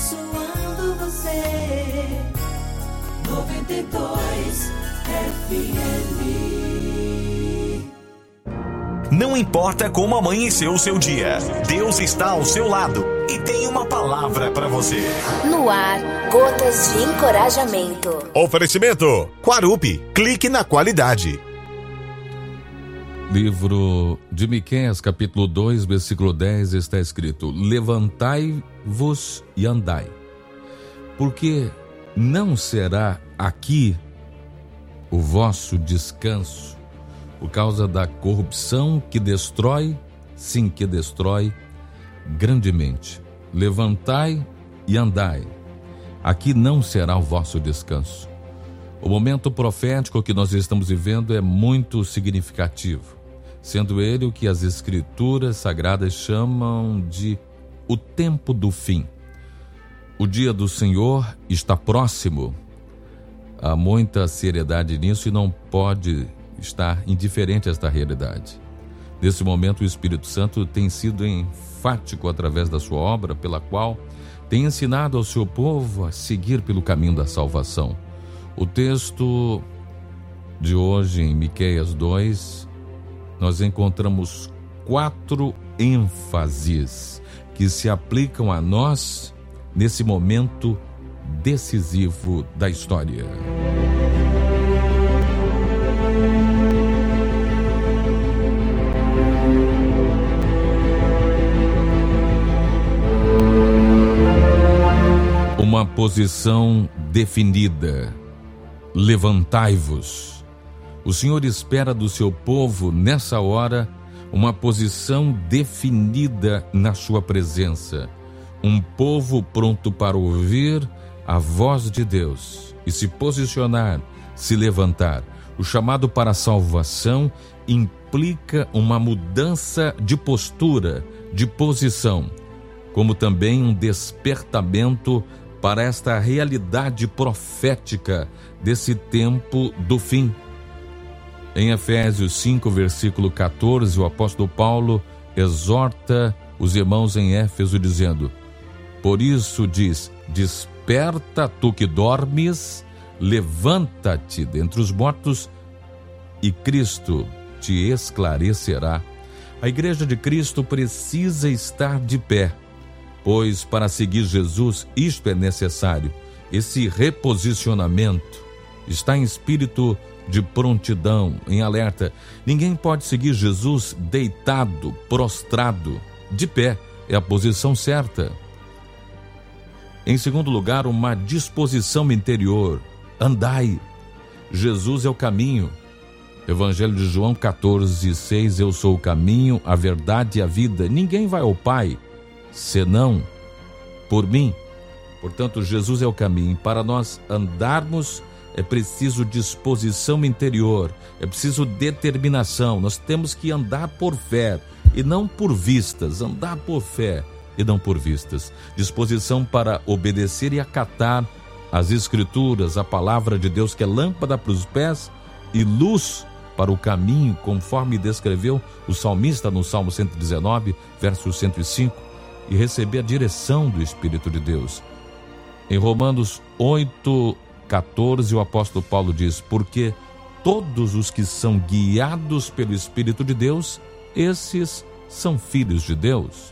abençoando você. 92 FM. Não importa como amanheceu o seu dia, Deus está ao seu lado e tem uma palavra para você. No ar, gotas de encorajamento. Oferecimento Quarupi, clique na qualidade. Livro de Miqueias, capítulo 2, versículo 10, está escrito: levantai-vos e andai, porque não será aqui o vosso descanso, por causa da corrupção que destrói, sim, que destrói grandemente. Levantai e andai, aqui não será o vosso descanso. O momento profético que nós estamos vivendo é muito significativo, sendo ele o que as Escrituras Sagradas chamam de o tempo do fim. O dia do Senhor está próximo. Há muita seriedade nisso e não pode estar indiferente a esta realidade. Nesse momento, o Espírito Santo tem sido enfático através da sua obra, pela qual tem ensinado ao seu povo a seguir pelo caminho da salvação. O texto de hoje, em Miqueias 2, nós encontramos 4 ênfases que se aplicam a nós nesse momento decisivo da história. Uma posição definida. Levantai-vos. O Senhor espera do seu povo, nessa hora, uma posição definida na sua presença. Um povo pronto para ouvir a voz de Deus e se posicionar, se levantar. O chamado para a salvação implica uma mudança de postura, de posição, como também um despertamento para esta realidade profética desse tempo do fim. Em Efésios 5, versículo 14, o apóstolo Paulo exorta os irmãos em Éfeso dizendo: por isso diz, desperta tu que dormes, levanta-te dentre os mortos e Cristo te esclarecerá. A igreja de Cristo precisa estar de pé, pois para seguir Jesus isto é necessário. Esse reposicionamento está em espírito de prontidão, em alerta. Ninguém pode seguir Jesus deitado, prostrado. De pé é a posição certa. Em segundo lugar, uma disposição interior. Andai. Jesus é o caminho. Evangelho de João 14:6, eu sou o caminho, a verdade e a vida. Ninguém vai ao Pai senão por mim. Portanto, Jesus é o caminho. Para nós andarmos, é preciso disposição interior, é preciso determinação. Nós temos que andar por fé e não por vistas. Andar por fé e não por vistas. Disposição para obedecer e acatar as Escrituras, a palavra de Deus, que é lâmpada para os pés e luz para o caminho, conforme descreveu o salmista no Salmo 119, verso 105. E receber a direção do Espírito de Deus. Em Romanos 8:14, o apóstolo Paulo diz: porque todos os que são guiados pelo Espírito de Deus, esses são filhos de Deus.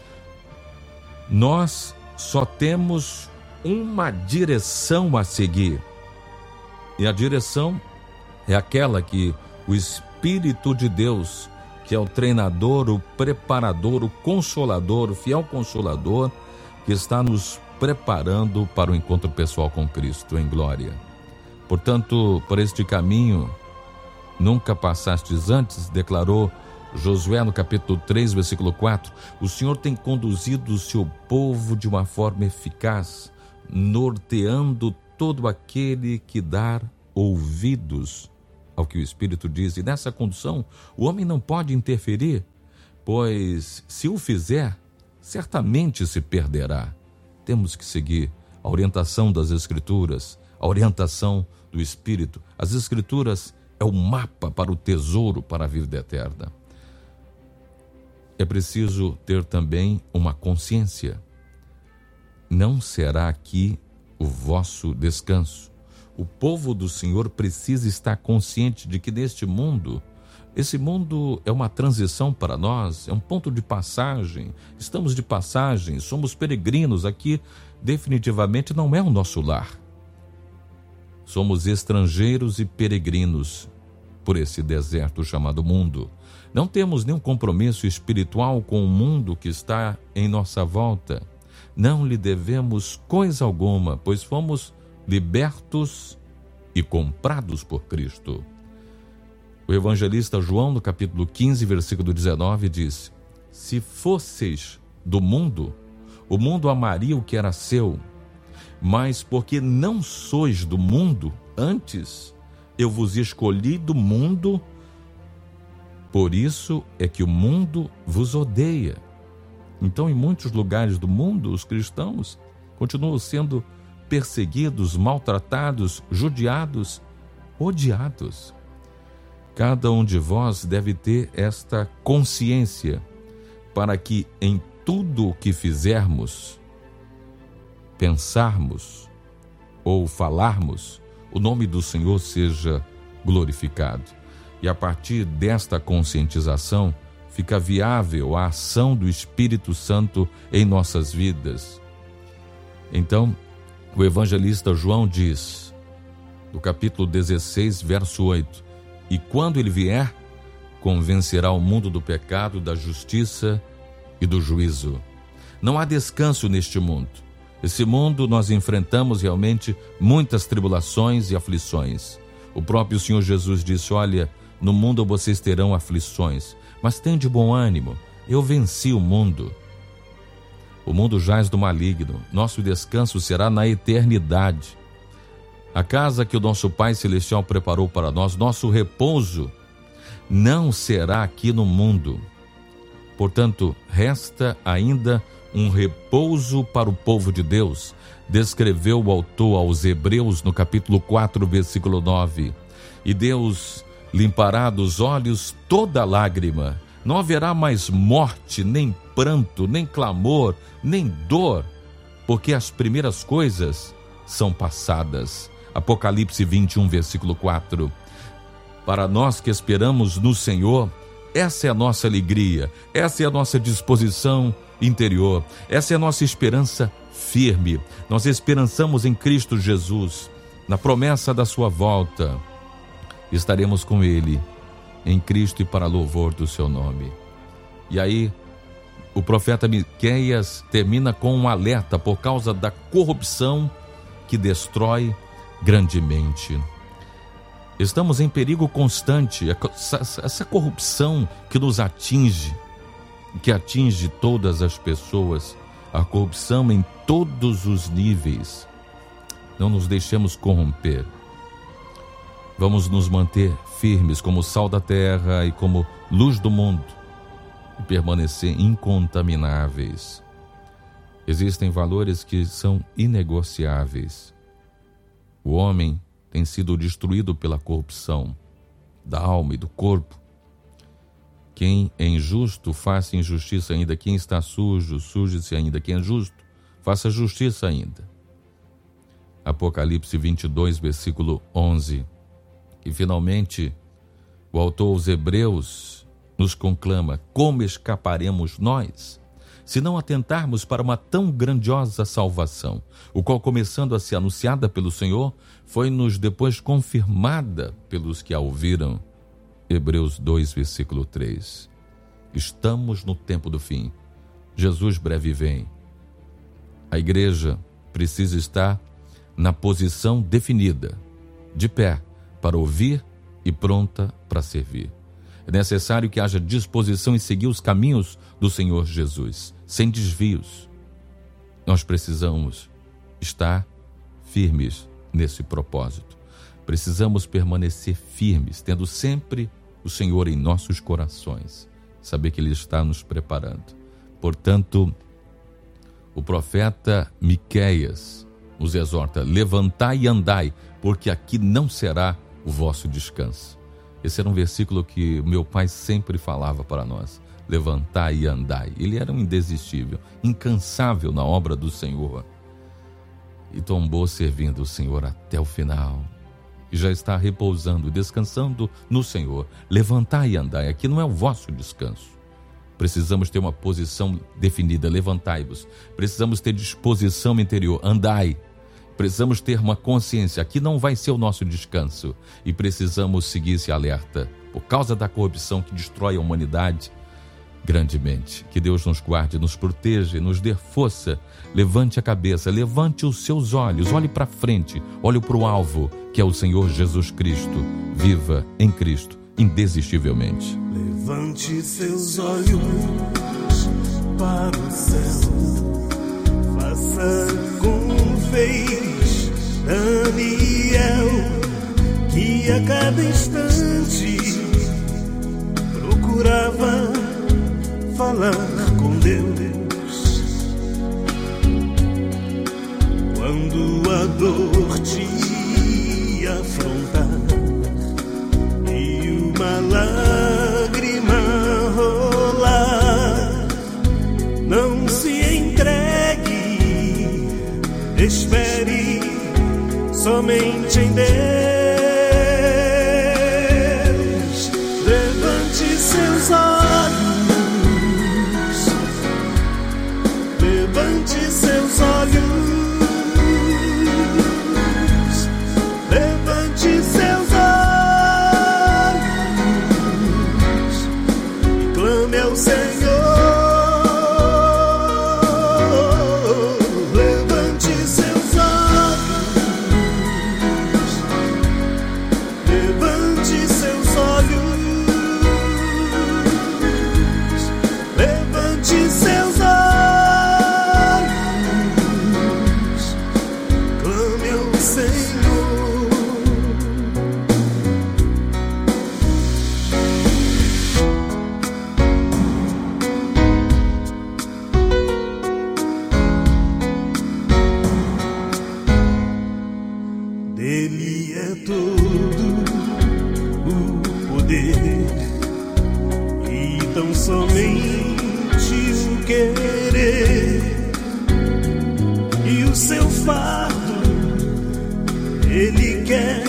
Nós só temos uma direção a seguir, e a direção é aquela que o Espírito de Deus, que é o treinador, o preparador, o consolador, o fiel consolador, que está nos preparando para o encontro pessoal com Cristo em glória. Portanto, por este caminho nunca passastes antes, declarou Josué no capítulo 3, versículo 4. O Senhor tem conduzido o seu povo de uma forma eficaz, norteando todo aquele que dar ouvidos ao que o Espírito diz. E nessa condução, o homem não pode interferir, pois se o fizer, certamente se perderá. Temos que seguir a orientação das Escrituras, a orientação do Espírito. As Escrituras é o mapa para o tesouro para a vida eterna. É preciso ter também uma consciência. não será aqui o vosso descanso. O povo do Senhor precisa estar consciente de que neste mundo, esse mundo é uma transição para nós, é um ponto de passagem, estamos de passagem, somos peregrinos aqui, definitivamente não é o nosso lar. Somos estrangeiros e peregrinos por esse deserto chamado mundo. Não temos nenhum compromisso espiritual com o mundo que está em nossa volta. Não lhe devemos coisa alguma, pois fomos libertos e comprados por Cristo. O evangelista João, no capítulo 15, versículo 19, diz: se fosseis do mundo, o mundo amaria o que era seu, mas porque não sois do mundo, antes eu vos escolhi do mundo, por isso é que o mundo vos odeia. Então, em muitos lugares do mundo, os cristãos continuam sendo perseguidos, maltratados, judiados, odiados. Cada um de vós deve ter esta consciência para que em tudo o que fizermos, pensarmos ou falarmos, o nome do Senhor seja glorificado. E a partir desta conscientização, fica viável a ação do Espírito Santo em nossas vidas. Então, o evangelista João diz, no capítulo 16, verso 8, e quando ele vier, convencerá o mundo do pecado, da justiça e do juízo. Não há descanso neste mundo. Esse mundo nós enfrentamos realmente muitas tribulações e aflições. O próprio Senhor Jesus disse, olha, no mundo vocês terão aflições, mas tenham de bom ânimo, eu venci o mundo. O mundo jaz do maligno, nosso descanso será na eternidade. A casa que o nosso Pai Celestial preparou para nós, nosso repouso, não será aqui no mundo. Portanto, resta ainda um repouso para o povo de Deus. Descreveu o autor aos Hebreus no capítulo 4, versículo 9. E Deus limpará dos olhos toda lágrima. Não haverá mais morte, nem pranto, nem clamor, nem dor, porque as primeiras coisas são passadas. Apocalipse 21, versículo 4. Para nós que esperamos no Senhor, essa é a nossa alegria, essa é a nossa disposição interior, essa é a nossa esperança firme. Nós esperançamos em Cristo Jesus, na promessa da sua volta. Estaremos com Ele, em Cristo e para louvor do seu nome. E aí, o profeta Miqueias termina com um alerta por causa da corrupção que destrói grandemente. Estamos em perigo constante, essa corrupção que nos atinge, que atinge todas as pessoas, a corrupção em todos os níveis. Não nos deixemos corromper. Vamos nos manter firmes como sal da terra e como luz do mundo e permanecer incontamináveis. Existem valores que são inegociáveis. O homem tem sido destruído pela corrupção da alma e do corpo. Quem é injusto, faça injustiça ainda. Quem está sujo, suje-se ainda. Quem é justo, faça justiça ainda. Apocalipse 22, versículo 11. E finalmente, o autor aos Hebreus nos conclama: como escaparemos nós, se não atentarmos para uma tão grandiosa salvação, o qual, começando a ser anunciada pelo Senhor, foi-nos depois confirmada pelos que a ouviram. Hebreus 2, versículo 3. Estamos no tempo do fim. Jesus breve vem. A igreja precisa estar na posição definida, de pé, para ouvir e pronta para servir. É necessário que haja disposição em seguir os caminhos do Senhor Jesus, sem desvios. Nós precisamos estar firmes nesse propósito. Precisamos permanecer firmes, tendo sempre o Senhor em nossos corações, saber que Ele está nos preparando. Portanto, o profeta Miqueias nos exorta: levantai e andai, porque aqui não será o vosso descanso. Esse era um versículo que meu pai sempre falava para nós: levantai e andai. Ele era um indesistível, incansável na obra do Senhor. e tombou servindo o Senhor até o final. E já está repousando, descansando no Senhor. Levantai e andai. Aqui não é o vosso descanso. Precisamos ter uma posição definida. Levantai-vos. Precisamos ter disposição interior. Andai. Precisamos ter uma consciência. Aqui não vai ser o nosso descanso. E precisamos seguir esse alerta. Por causa da corrupção que destrói a humanidade grandemente. Que Deus nos guarde, nos proteja e nos dê força. Levante a cabeça, levante os seus olhos, olhe para frente, olhe para o alvo, que é o Senhor Jesus Cristo. Viva em Cristo, indesistivelmente. Levante seus olhos para o céu, faça como fez Daniel, que a cada instante procurava falar com Deus. Quando a dor te afrontar e uma lágrima rolar, não se entregue, espere somente em Deus. Levante seus olhos, levante seus olhos. Levante seus olhos e clame ao Senhor. Levante seus olhos, levante seus olhos, levante seus olhos, clame ao Senhor. Dele é todo o poder e tão somente o querer, e o seu fardo Ele quer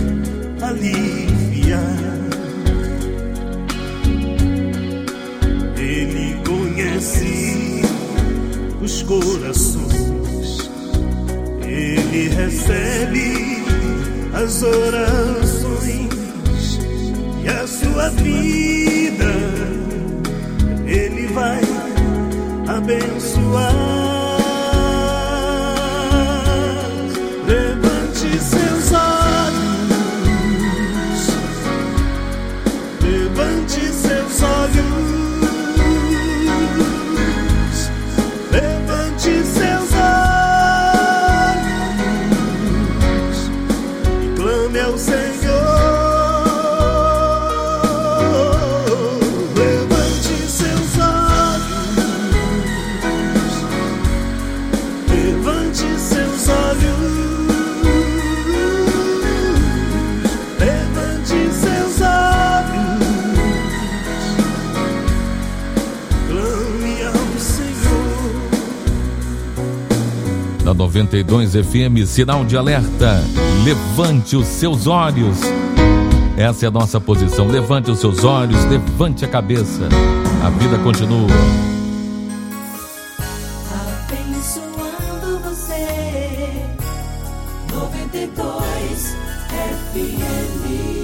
aliviar. Ele conhece os corações, Ele recebe as orações e a sua vida Ele vai abençoar. Levante seus olhos, levante seus olhos, levante seus olhos e clame ao Senhor. Levante seus olhos, levante seus olhos, levante seus olhos, clame ao Senhor. Na 92 FM, sinal de alerta. Levante os seus olhos. Essa é a nossa posição. Levante os seus olhos, levante a cabeça. A vida continua. Abençoando você. 92 FM.